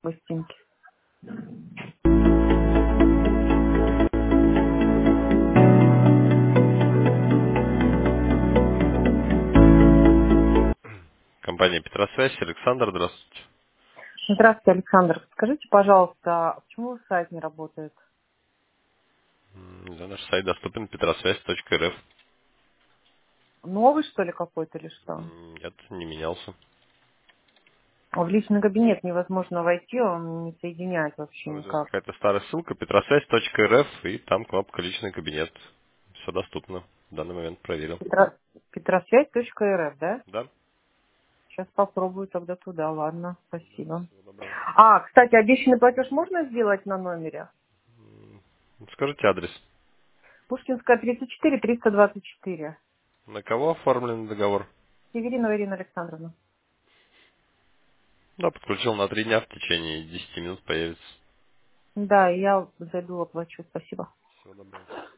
Гостинки. Компания Петросвязь. Александр, здравствуйте. Здравствуйте, Александр. Скажите, пожалуйста, почему сайт не работает? Да, наш сайт доступен petrosвязь.рф. Новый, что ли, какой-то или что? Нет, не менялся. В личный кабинет невозможно войти, он не соединяет вообще Ну, это никак. какая-то старая ссылка petrosвязь.рф, и там кнопка «Личный кабинет». Все доступно. В данный момент проверил. Петросвязь.рф, да? Да? Сейчас попробую тогда туда, ладно, Да, спасибо. всего доброго. Кстати, обещанный платеж можно сделать на номере? Скажите адрес. Пушкинская, 34, 324. На кого оформлен договор? Северинова Ирина Александровна. Да, подключил на 3 дня, в течение 10 минут появится. Да, я зайду, оплачу, спасибо. Всего доброго.